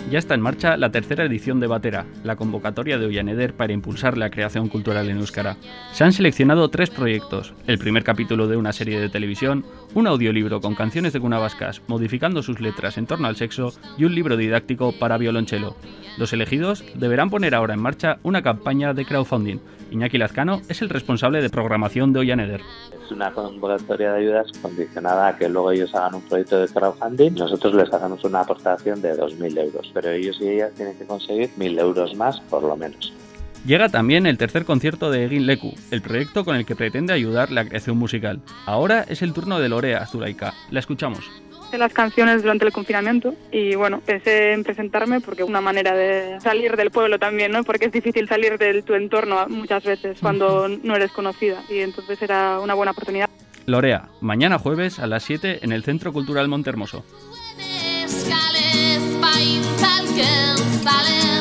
Ya está en marcha la tercera edición de Batera, la convocatoria de Oianeder para impulsar la creación cultural en euskara. Se han seleccionado 3 proyectos: el primer capítulo de una serie de televisión, un audiolibro con canciones de cuna vascas modificando sus letras en torno al sexo y un libro didáctico para violonchelo. Los elegidos deberán poner ahora en marcha una campaña de crowdfunding. Iñaki Lazcano es el responsable de programación de Oianeder. Es una convocatoria de ayudas condicionada a que luego ellos hagan un proyecto de crowdfunding. Nosotros les hacemos una aportación de 2.000 euros, pero ellos y ellas tienen que conseguir 1.000 euros más por lo menos. Llega también el tercer concierto de Egin Leku, el proyecto con el que pretende ayudar la creación musical. Ahora es el turno de Lorea Zulaika. La escuchamos. Las canciones durante el confinamiento y bueno, pensé en presentarme porque es una manera de salir del pueblo también, ¿no? Porque es difícil salir de tu entorno muchas veces cuando no eres conocida y entonces era una buena oportunidad. Lorea, mañana jueves a las 7 en el Centro Cultural Montehermoso.